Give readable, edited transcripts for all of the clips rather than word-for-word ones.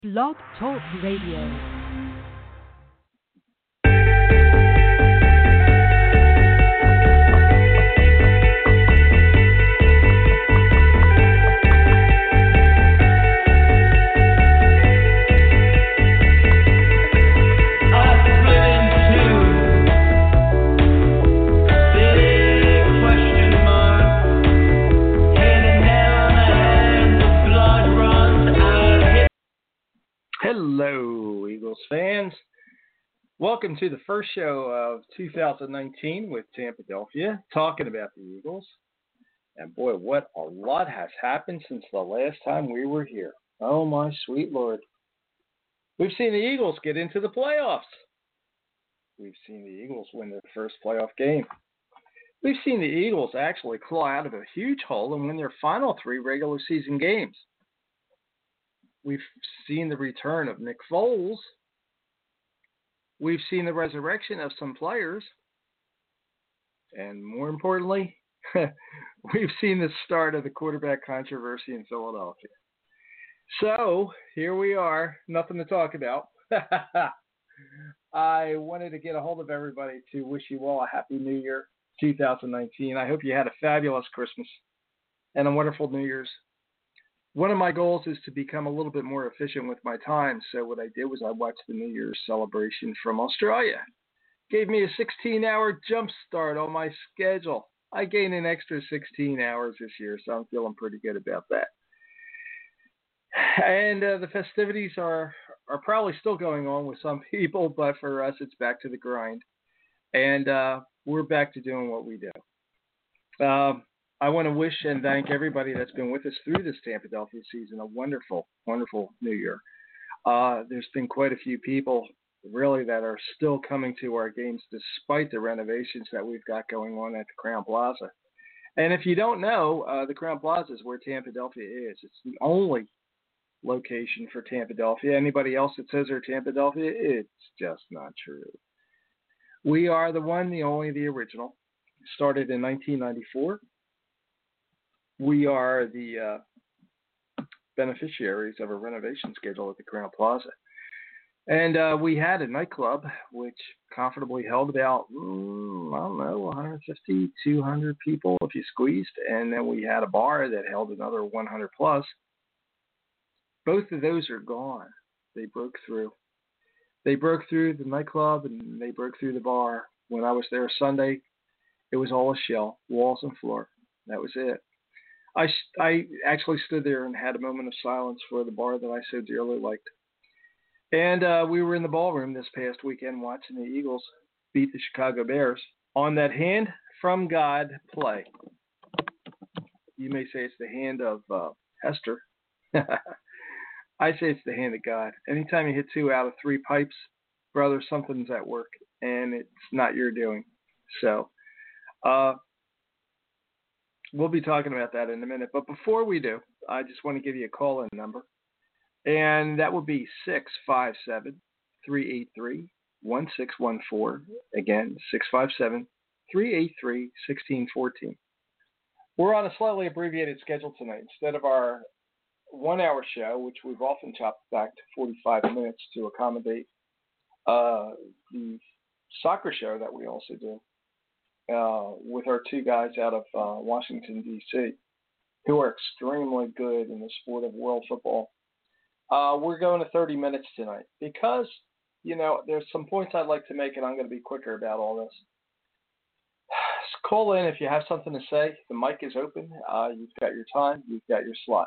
Blog Talk Radio. Hello, Eagles fans. Welcome to the first show of 2019 with Tampadelphia, talking about the Eagles. And boy, what a lot has happened since the last time we were here. Oh, my sweet Lord. We've seen the Eagles get into the playoffs. We've seen the Eagles win their first playoff game. We've seen the Eagles actually claw out of a huge hole and win their final 3 regular season games. We've seen the return of Nick Foles. We've seen the resurrection of some players. And more importantly, we've seen the start of the quarterback controversy in Philadelphia. So, here we are. Nothing to talk about. I wanted to get a hold of everybody to wish you all a Happy New Year 2019. I hope you had a fabulous Christmas and a wonderful New Year's. One of my goals is to become a little bit more efficient with my time. So what I did was I watched the New Year's celebration from Australia. Gave me a 16-hour jump start on my schedule. I gained an extra 16 hours this year, so I'm feeling pretty good about that. And the festivities are probably still going on with some people, but for us, it's back to the grind. And we're back to doing what we do. I want to wish and thank everybody that's been with us through this Tampadelphia season a wonderful, wonderful New Year. There's been quite a few people really that are still coming to our games despite the renovations that we've got going on at the Crown Plaza. And if you don't know, the Crown Plaza is where Tampadelphia is. It's the only location for Tampadelphia. Anybody else that says they're Tampadelphia, it's just not true. We are the one, the only, the original. Started in 1994. We are the beneficiaries of a renovation schedule at the Crown Plaza. And we had a nightclub which comfortably held about, 150, 200 people if you squeezed. And then we had a bar that held another 100 plus. Both of those are gone. They broke through. They broke through the nightclub and they broke through the bar. When I was there Sunday, it was all a shell, walls and floor. That was it. I actually stood there and had a moment of silence for the bar that I so dearly liked. And we were in the ballroom this past weekend watching the Eagles beat the Chicago Bears on that hand from God play. You may say it's the hand of Hester. I say it's the hand of God. Anytime you hit 2 out of 3 pipes, brother, something's at work, and it's not your doing. So, we'll be talking about that in a minute. But before we do, I just want to give you a call-in number. And that will be 657-383-1614. Again, 657-383-1614. We're on a slightly abbreviated schedule tonight. Instead of our 1-hour show, which we've often chopped back to 45 minutes to accommodate the soccer show that we also do. With our 2 guys out of Washington, D.C., who are extremely good in the sport of world football. We're going to 30 minutes tonight because, there's some points I'd like to make, and I'm going to be quicker about all this. Call in if you have something to say. The mic is open. You've got your time. You've got your slot.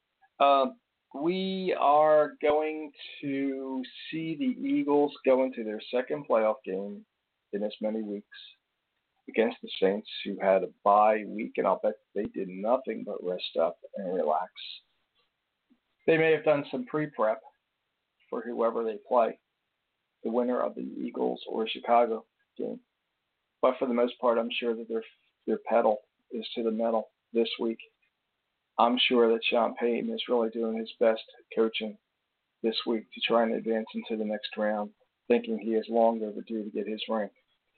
We are going to see the Eagles go into their second playoff game in as many weeks against the Saints, who had a bye week, and I'll bet they did nothing but rest up and relax. They may have done some pre-prep for whoever they play, the winner of the Eagles or Chicago game. But for the most part, I'm sure that their pedal is to the metal this week. I'm sure that Sean Payton is really doing his best coaching this week to try and advance into the next round, thinking he is long overdue to get his ring.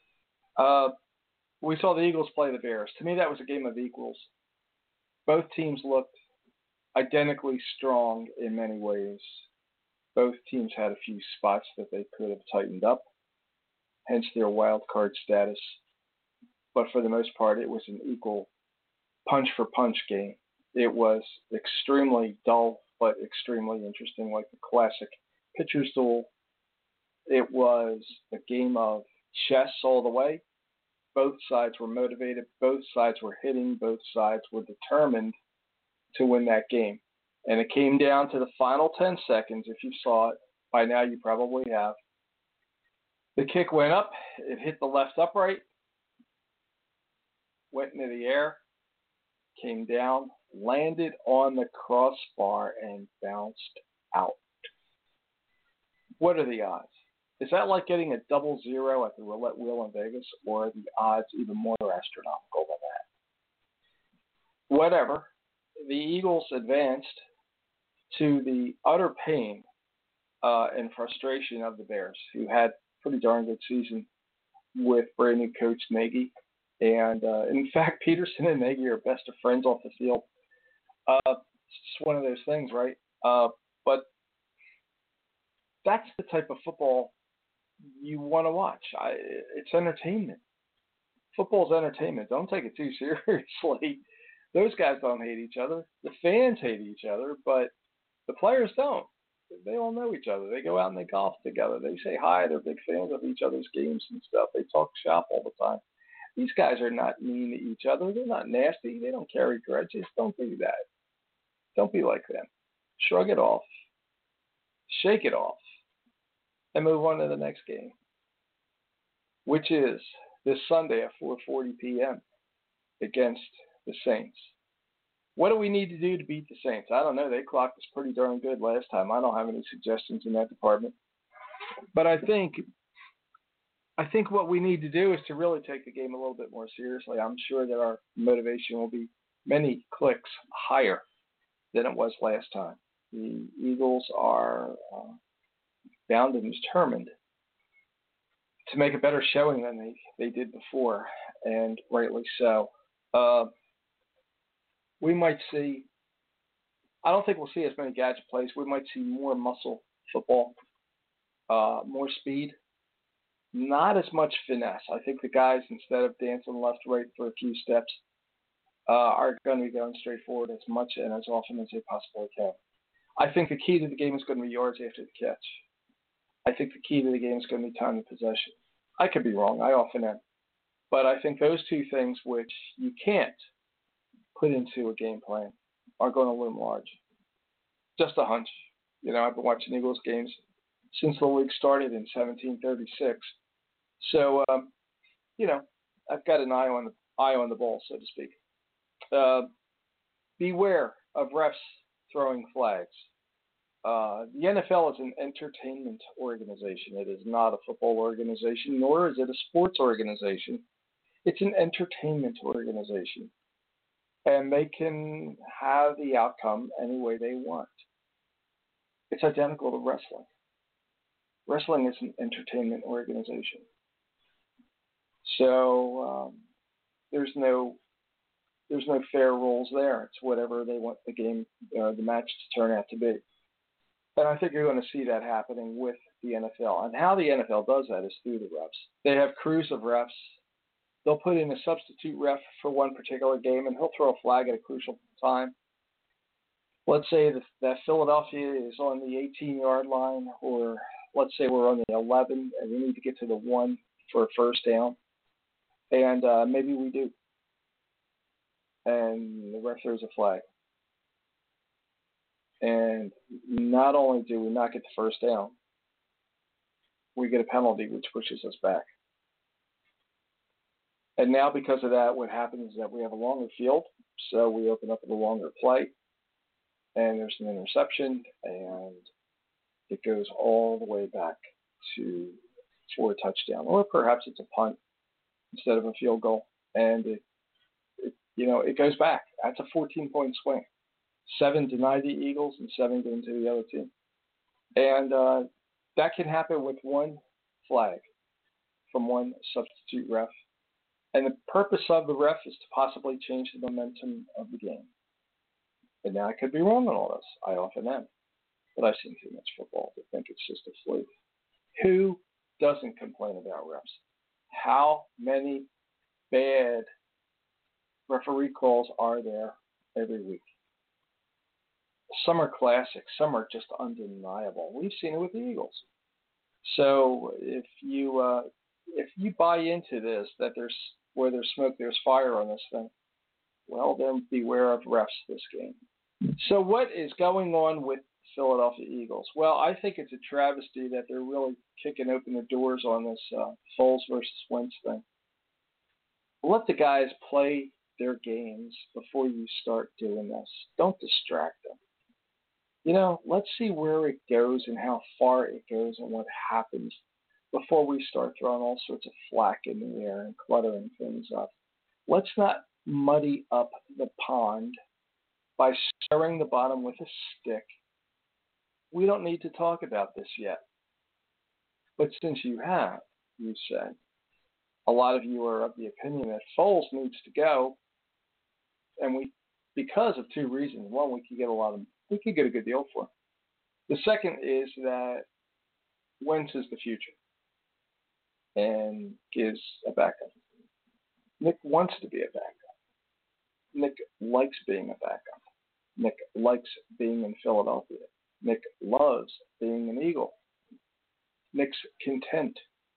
We saw the Eagles play the Bears. To me, that was a game of equals. Both teams looked identically strong in many ways. Both teams had a few spots that they could have tightened up, hence their wild card status. But for the most part, it was an equal punch for punch game. It was extremely dull, but extremely interesting, like the classic pitcher's duel. It was a game of chess all the way. Both sides were motivated, both sides were hitting, both sides were determined to win that game. And it came down to the final 10 seconds. If you saw it, by now you probably have. The kick went up, it hit the left upright, went into the air, came down, landed on the crossbar, and bounced out. What are the odds? Is that like getting a double zero at the roulette wheel in Vegas, or are the odds even more astronomical than that? Whatever. The Eagles advanced to the utter pain and frustration of the Bears, who had a pretty darn good season with brand new coach Nagy. And in fact, Peterson and Nagy are best of friends off the field. It's just one of those things, right? But that's the type of football you want to watch. It's entertainment. Football's entertainment. Don't take it too seriously. Those guys don't hate each other. The fans hate each other, but the players don't. They all know each other. They go out and they golf together. They say hi. They're big fans of each other's games and stuff. They talk shop all the time. These guys are not mean to each other. They're not nasty. They don't carry grudges. Don't do that. Don't be like them. Shrug it off. Shake it off. And move on to the next game, which is this Sunday at 4:40 p.m. against the Saints. What do we need to do to beat the Saints? I don't know. They clocked us pretty darn good last time. I don't have any suggestions in that department. But I think what we need to do is to really take the game a little bit more seriously. I'm sure that our motivation will be many clicks higher than it was last time. The Eagles are bound and determined to make a better showing than they did before, and rightly so. We might see, I don't think we'll see as many gadget plays. We might see more muscle football, more speed, not as much finesse. I think the guys, instead of dancing left, right for a few steps, are going to be going straight forward as much and as often as they possibly can. I think the key to the game is going to be yards after the catch. I think the key to the game is going to be time of possession. I could be wrong. I often am. But I think those two things, which you can't put into a game plan, are going to loom large. Just a hunch. I've been watching Eagles games since the league started in 1736. So, I've got an eye on the ball, so to speak. Beware of refs throwing flags. The NFL is an entertainment organization. It is not a football organization, nor is it a sports organization. It's an entertainment organization. And they can have the outcome any way they want. It's identical to wrestling. Wrestling is an entertainment organization. So there's no fair rules there. It's whatever they want the match to turn out to be. And I think you're going to see that happening with the NFL. And how the NFL does that is through the refs. They have crews of refs. They'll put in a substitute ref for one particular game, and he'll throw a flag at a crucial time. Let's say that Philadelphia is on the 18-yard line, or let's say we're on the 11, and we need to get to the 1 for a first down. And maybe we do. And the ref throws a flag. And not only do we not get the first down, we get a penalty which pushes us back. And now because of that, what happens is that we have a longer field, so we open up a longer play, and there's an interception, and it goes all the way back for a touchdown. Or perhaps it's a punt instead of a field goal, and it goes back. That's a 14-point swing. 7 deny the Eagles and 7 go into the other team. And that can happen with one flag from one substitute ref. And the purpose of the ref is to possibly change the momentum of the game. And now I could be wrong on all this. I often am. but I've seen too much football to think it's just a fluke. Who doesn't complain about refs? How many bad referee calls are there every week? Some are classic, some are just undeniable. We've seen it with the Eagles. So if you buy into this, that there's where there's smoke, there's fire on this thing, well, then beware of refs this game. So what is going on with Philadelphia Eagles? Well, I think it's a travesty that they're really kicking open the doors on this Foles versus Wentz thing. Let the guys play their games before you start doing this. Don't distract them. Let's see where it goes and how far it goes and what happens before we start throwing all sorts of flack in the air and cluttering things up. Let's not muddy up the pond by stirring the bottom with a stick. We don't need to talk about this yet. But since you said, a lot of you are of the opinion that Foles needs to go, and because of two reasons. One, we could get a good deal for him. The second is that Wentz is the future and gives a backup. Nick wants to be a backup. Nick likes being a backup. Nick likes being in Philadelphia. Nick loves being an Eagle. Nick's content.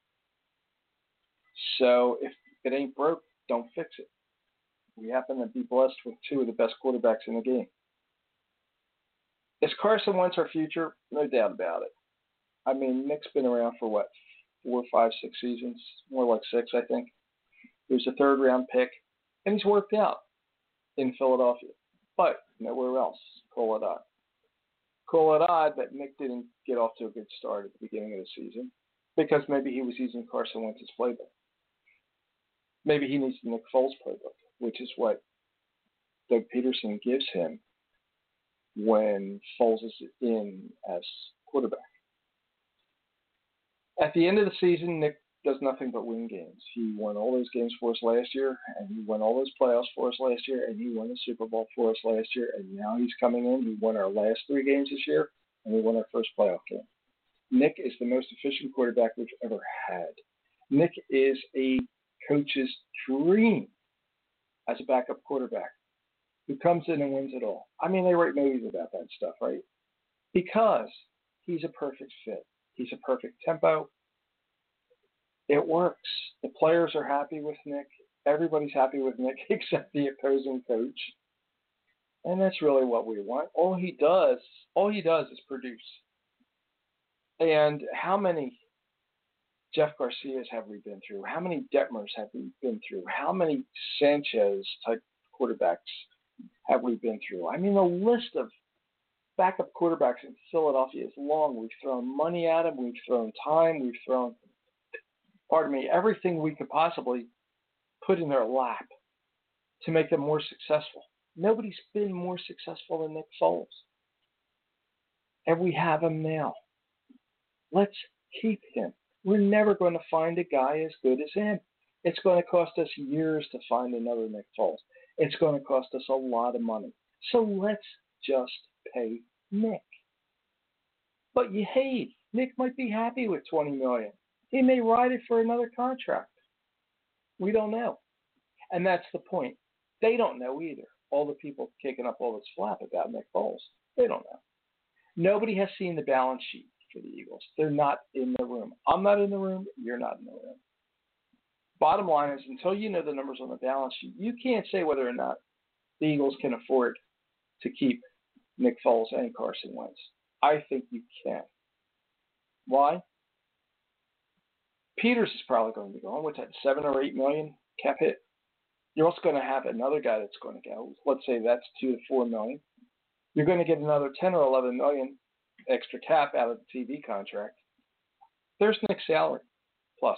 So if it ain't broke, don't fix it. We happen to be blessed with two of the best quarterbacks in the game. Is Carson Wentz our future? No doubt about it. I mean, Nick's been around for 4, 5, 6 seasons? More like 6, I think. He was a third-round pick, and he's worked out in Philadelphia, but nowhere else. Call it odd that Nick didn't get off to a good start at the beginning of the season because maybe he was using Carson Wentz's playbook. Maybe he needs the Nick Foles playbook, which is what Doug Peterson gives him when Foles is in as quarterback. At the end of the season, Nick does nothing but win games. He won all those games for us last year, and he won all those playoffs for us last year, and he won the Super Bowl for us last year, and now he's coming in. He won our last 3 games this year, and we won our first playoff game. Nick is the most efficient quarterback we've ever had. Nick is a coach's dream as a backup quarterback who comes in and wins it all. I mean, they write movies about that stuff, right? Because he's a perfect fit. He's a perfect tempo. It works. The players are happy with Nick. Everybody's happy with Nick except the opposing coach. And that's really what we want. All he does is produce. And how many Jeff Garcias have we been through? How many Detmers have we been through? How many Sanchez-type quarterbacks have we been through? I mean, the list of backup quarterbacks in Philadelphia is long. We've thrown money at them. We've thrown time. We've thrown, everything we could possibly put in their lap to make them more successful. Nobody's been more successful than Nick Foles. And we have him now. Let's keep him. We're never going to find a guy as good as him. It's going to cost us years to find another Nick Foles. It's going to cost us a lot of money. So let's just pay Nick. But Nick might be happy with $20 million. He may ride it for another contract. We don't know. And that's the point. They don't know either. All the people kicking up all this flap about Nick Foles, they don't know. Nobody has seen the balance sheet for the Eagles. They're not in the room. I'm not in the room. You're not in the room. Bottom line is, until you know the numbers on the balance sheet, you can't say whether or not the Eagles can afford to keep Nick Foles and Carson Wentz. I think you can. Why? Peters is probably going to be going. What's that, $7 or $8 million cap hit? You're also going to have another guy that's going to go. Let's say that's $2 to $4 million. You're going to get another $10 or $11 million extra cap out of the TV contract. There's Nick's salary plus.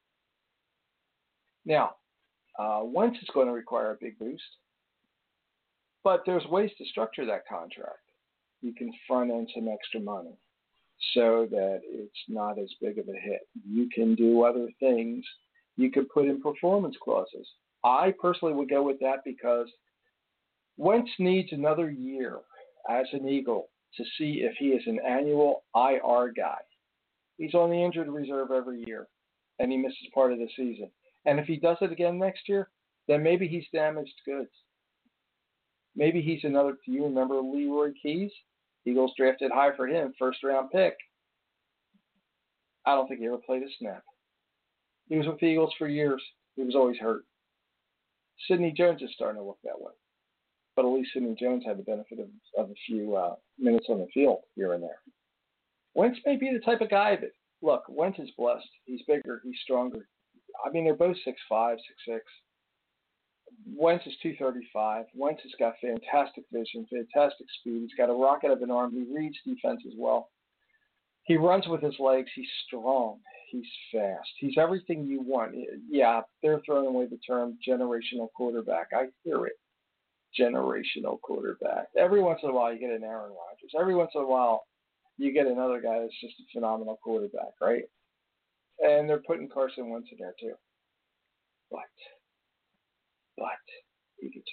Now, Wentz is going to require a big boost, but there's ways to structure that contract. You can front end some extra money so that it's not as big of a hit. You can do other things. You could put in performance clauses. I personally would go with that because Wentz needs another year as an Eagle to see if he is an annual IR guy. He's on the injured reserve every year, and he misses part of the season. And if he does it again next year, then maybe he's damaged goods. Maybe he's another. Do you remember Leroy Keys? Eagles drafted high for him, first-round pick. I don't think he ever played a snap. He was with the Eagles for years. He was always hurt. Sidney Jones is starting to look that way. But at least Sidney Jones had the benefit of a few minutes on the field here and there. Wentz may be the type of guy that, look, Wentz is blessed. He's bigger. He's stronger. I mean, they're both 6'5", 6'6". Wentz is 235. Wentz has got fantastic vision, fantastic speed. He's got a rocket of an arm. He reads defense as well. He runs with his legs. He's strong. He's fast. He's everything you want. Yeah, they're throwing away the term generational quarterback. I hear it. Generational quarterback. Every once in a while you get an Aaron Rodgers. Every once in a while you get another guy that's just a phenomenal quarterback, right? And they're putting Carson Wentz in there too. But he gets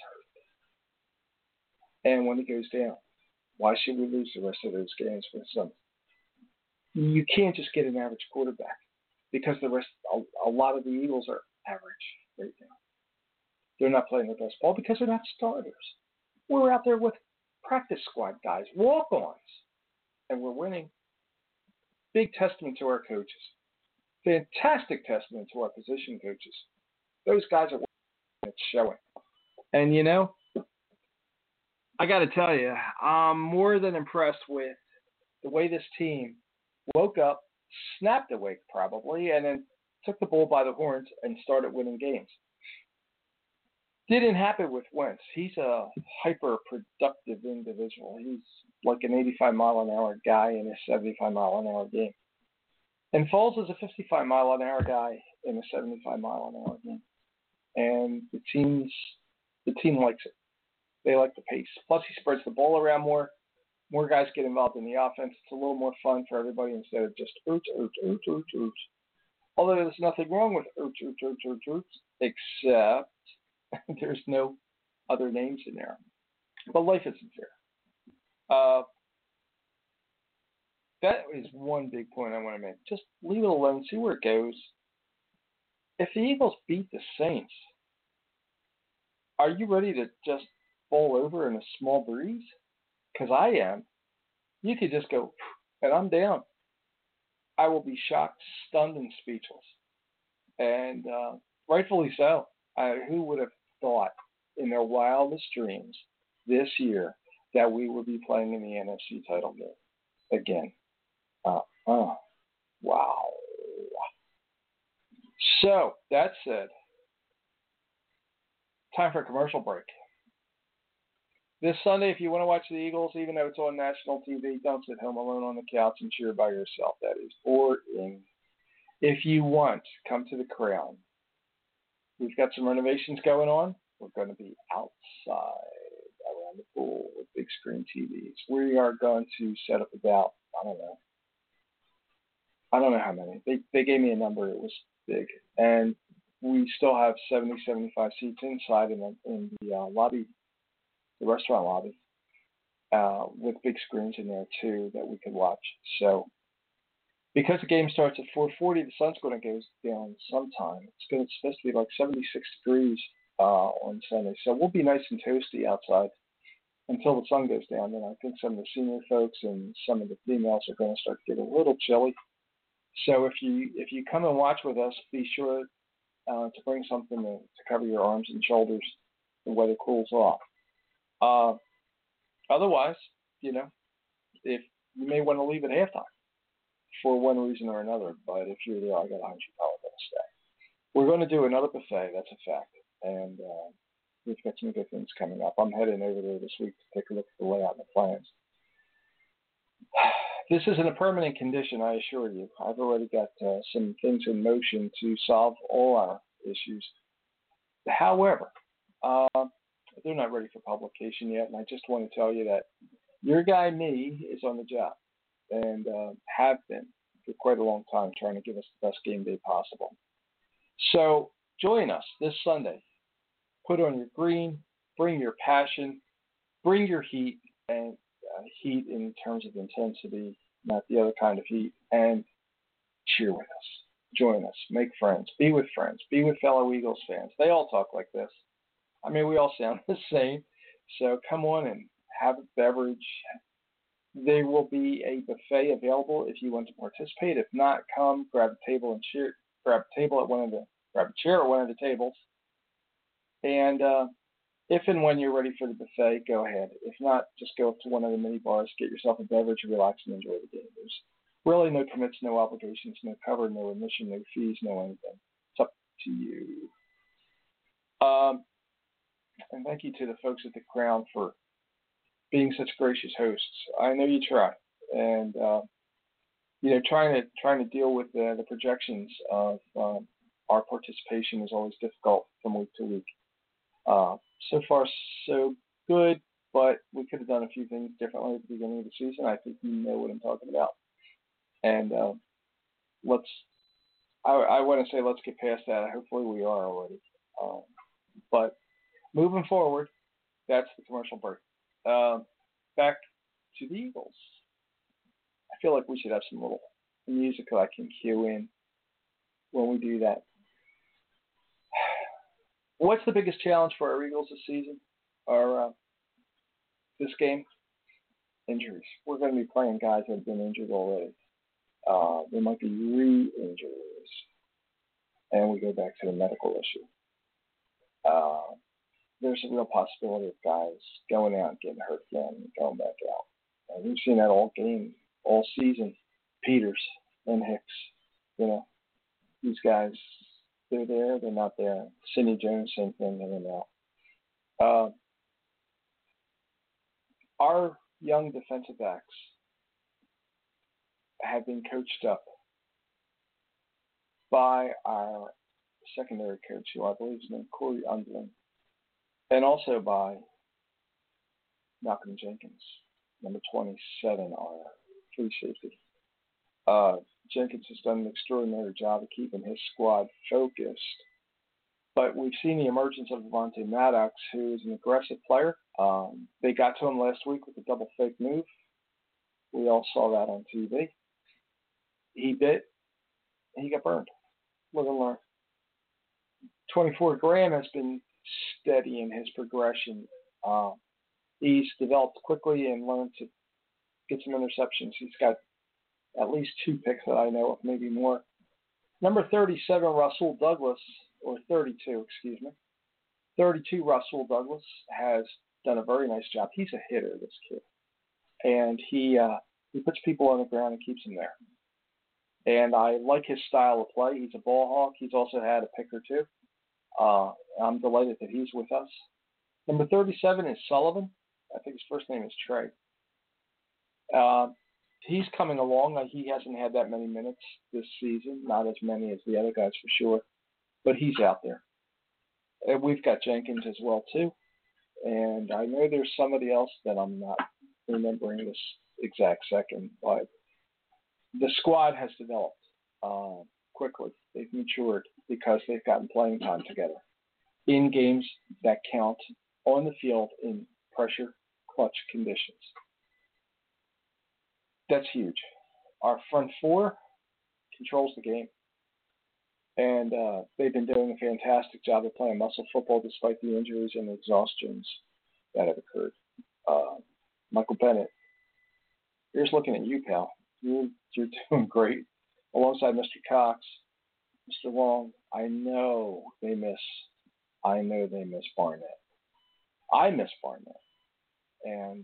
hurt. And when he goes down, why should we lose the rest of those games with some? You can't just get an average quarterback because a lot of the Eagles are average right now. They're not playing their best ball because they're not starters. We're out there with practice squad guys, walk-ons, and we're winning. Big testament to our coaches. Fantastic testament to our position coaches. Those guys are working. It's showing. And, you know, I got to tell you, I'm more than impressed with the way this team woke up, snapped awake probably, and then took the bull by the horns and started winning games. Didn't happen with Wentz. He's a hyper-productive individual. He's like an 85-mile-an-hour guy in a 75-mile-an-hour game. And Foles is a 55-mile-an-hour guy in a 75-mile-an-hour game. And the team likes it. They like the pace. Plus, he spreads the ball around more. More guys get involved in the offense. It's a little more fun for everybody instead of just ooch. Although there's nothing wrong with ooch, except there's no other names in there. But life isn't fair. That is one big point I want to make. Just leave it alone. See where it goes. If the Eagles beat the Saints, are you ready to just fall over in a small breeze? Because I am. You could just go, and I'm down. I will be shocked, stunned, and speechless. And rightfully so. Who would have thought in their wildest dreams this year that we would be playing in the NFC title game again? Wow. So, that said, time for a commercial break. This Sunday, if you want to watch the Eagles, even though it's on national TV, don't sit home alone on the couch and cheer by yourself. That is boring. If you want, come to the Crown. We've got some renovations going on. We're going to be outside around the pool with big screen TVs. We are going to set up about, I don't know how many. They gave me a number. It was big. And we still have 70, 75 seats inside in the lobby, the restaurant lobby, with big screens in there too that we could watch. So because the game starts at 4:40, the sun's going to go down sometime. It's supposed to be like 76 degrees on Sunday. So we'll be nice and toasty outside until the sun goes down. And I think some of the senior folks and some of the females are going to start to get a little chilly. So if you come and watch with us, be sure to bring something to cover your arms and shoulders the weather cools off. Otherwise, if you may want to leave at halftime for one reason or another, but if you're there, I got 100 probably going to stay. We're going to do another buffet, that's a fact, and we've got some good things coming up. I'm heading over there this week to take a look at the layout and the plans. This isn't a permanent condition, I assure you. I've already got some things in motion to solve all our issues. However, they're not ready for publication yet, and I just want to tell you that your guy, me, is on the job and have been for quite a long time trying to give us the best game day possible. So join us this Sunday. Put on your green, bring your passion, bring your heat, and heat in terms of intensity, not the other kind of heat, and cheer with us. Join us. Make friends. Be with friends. Be with fellow Eagles fans. They all talk like this. I mean, we all sound the same. So come on and have a beverage. There will be a buffet available if you want to participate. If not, come grab a table and cheer. Grab a chair at one of the tables. And if and when you're ready for the buffet, go ahead. If not, just go up to one of the mini bars, get yourself a beverage, relax, and enjoy the game. There's really no commits, no obligations, no cover, no admission, no fees, no anything. It's up to you. And thank you to the folks at the Crown for being such gracious hosts. I know you try, and trying to deal with the projections of our participation is always difficult from week to week. So far, so good, but we could have done a few things differently at the beginning of the season. I think you know what I'm talking about. And I want to say let's get past that. Hopefully we are already. But moving forward, that's the commercial break. Back to the Eagles. I feel like we should have some little music that I can cue in when we do that. What's the biggest challenge for our Eagles this season or this game? Injuries. We're going to be playing guys that have been injured already. There might be re-injuries. And we go back to the medical issue. There's a real possibility of guys going out and getting hurt again and going back out. And we've seen that all game, all season. Peters and Hicks, these guys, they're there, they're not there. Sidney Jones, same thing, they're out. Our young defensive backs have been coached up by our secondary coach, who I believe is named Corey Undling, and also by Malcolm Jenkins, number 27, our free safety. Jenkins has done an extraordinary job of keeping his squad focused. But we've seen the emergence of Avonte Maddox, who is an aggressive player. They got to him last week with a double fake move. We all saw that on TV. He bit, and he got burned. Live and learn. 24 Graham has been steady in his progression. He's developed quickly and learned to get some interceptions. He's got at least 2 picks that I know of, maybe more. Number 37, Rasul Douglas, or 32, excuse me. 32, Rasul Douglas has done a very nice job. He's a hitter, this kid. And he puts people on the ground and keeps them there. And I like his style of play. He's a ball hawk. He's also had a pick or two. I'm delighted that he's with us. Number 37 is Sullivan. I think his first name is Trey. He's coming along. He hasn't had that many minutes this season, not as many as the other guys for sure, but he's out there. And we've got Jenkins as well too. And I know there's somebody else that I'm not remembering this exact second, but the squad has developed quickly. They've matured because they've gotten playing time together in games that count on the field in pressure clutch conditions. That's huge. Our front four controls the game. And they've been doing a fantastic job of playing muscle football despite the injuries and the exhaustions that have occurred. Michael Bennett, here's looking at you, pal. You're doing great. Alongside Mr. Cox, Mr. Long, I know they miss Barnett. I miss Barnett. And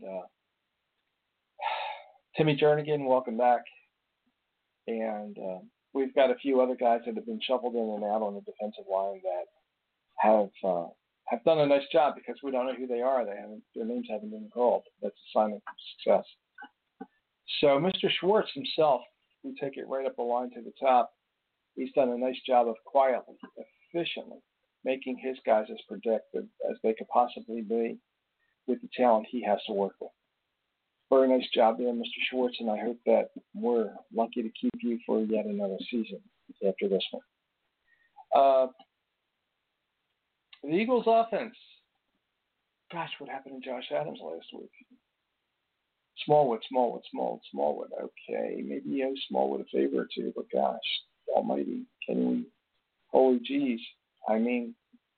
Timmy Jernigan, welcome back. And we've got a few other guys that have been shuffled in and out on the defensive line that have done a nice job because we don't know who they are. Their names haven't been called. That's a sign of success. So Mr. Schwartz himself, we take it right up the line to the top. He's done a nice job of quietly, efficiently making his guys as productive as they could possibly be with the talent he has to work with. Very nice job there, Mr. Schwartz, and I hope that we're lucky to keep you for yet another season after this one. The Eagles' offense. Gosh, what happened to Josh Adams last week? Smallwood. Okay, maybe you owe Smallwood a favor or two, but gosh, almighty, can we? Holy jeez. I mean,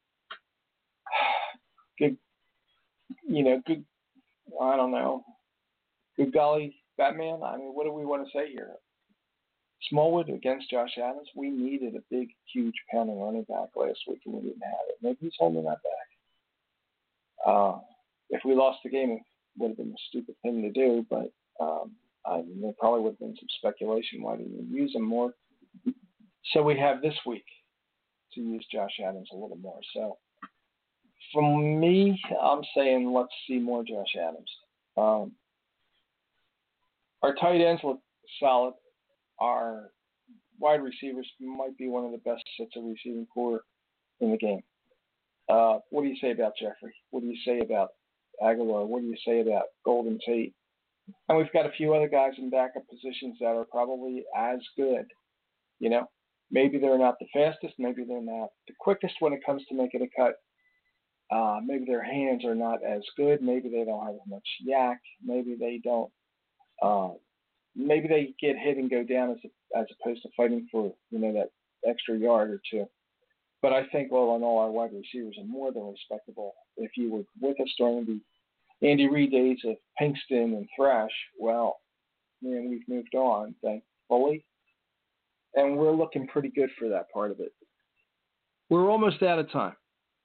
good, good, I don't know. Good golly, Batman. I mean, what do we want to say here? Smallwood against Josh Adams. We needed a big, huge pounding running back last week, and we didn't have it. Maybe he's holding that back. If we lost the game, it would have been a stupid thing to do, but there probably would have been some speculation why didn't we use him more. So we have this week to use Josh Adams a little more. So for me, I'm saying let's see more Josh Adams. Our tight ends look solid. Our wide receivers might be one of the best sets of receiving core in the game. What do you say about Jeffrey? What do you say about Aguilar? What do you say about Golden Tate? And we've got a few other guys in backup positions that are probably as good. Maybe they're not the fastest. Maybe they're not the quickest when it comes to making a cut. Maybe their hands are not as good. Maybe they don't have as much yak. Maybe they don't. Maybe they get hit and go down as opposed to fighting for that extra yard or two. But I think all in all, our wide receivers are more than respectable. If you were with us during the Andy Reid days of Pinkston and Thrash, well, man, we've moved on, thankfully, and we're looking pretty good for that part of it. We're almost out of time.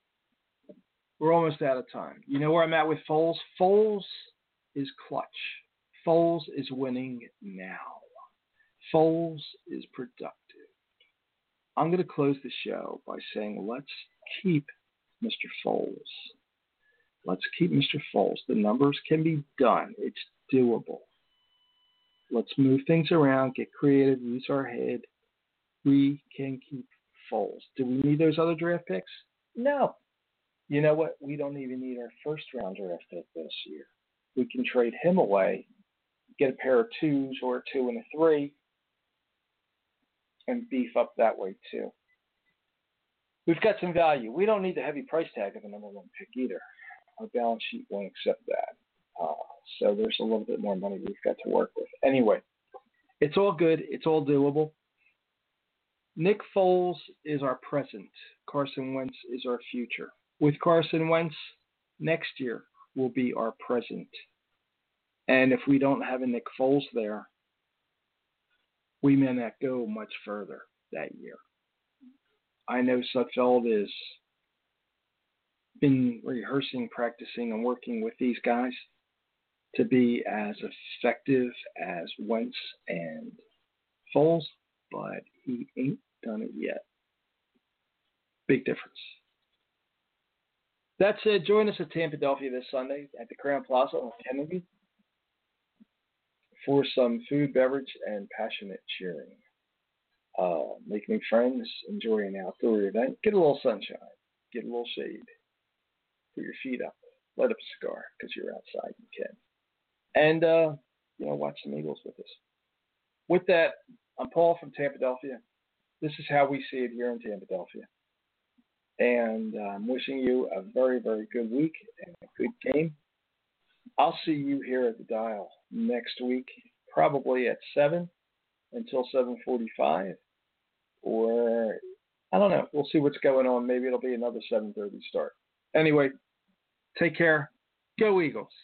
You know where I'm at with Foles? Foles is clutch. Foles is winning now. Foles is productive. I'm going to close the show by saying let's keep Mr. Foles. Let's keep Mr. Foles. The numbers can be done. It's doable. Let's move things around, get creative, use our head. We can keep Foles. Do we need those other draft picks? No. You know what? We don't even need our first-round draft pick this year. We can trade him away, get a pair of 2s or a 2 and a 3, and beef up that way too. We've got some value. We don't need the heavy price tag of a number 1 pick either. Our balance sheet won't accept that. So there's a little bit more money we've got to work with. Anyway, it's all good. It's all doable. Nick Foles is our present. Carson Wentz is our future. With Carson Wentz, next year will be our present. And if we don't have a Nick Foles there, we may not go much further that year. I know Sudfeld has been rehearsing, practicing, and working with these guys to be as effective as Wentz and Foles, but he ain't done it yet. Big difference. That said, join us at Tampadelphia this Sunday at the Crown Plaza on Kennedy for some food, beverage, and passionate cheering. Make new friends, enjoy an outdoor event, get a little sunshine, get a little shade, put your feet up, light up a cigar because you're outside, you can. And, watch some Eagles with us. With that, I'm Paul from Tampadelphia. This is how we see it here in Tampadelphia. And I'm wishing you a very, very good week and a good game. I'll see you here at the dial next week, probably at 7 until 7:45. Or, I don't know. We'll see what's going on. Maybe it'll be another 7:30 start. Anyway, take care. Go Eagles.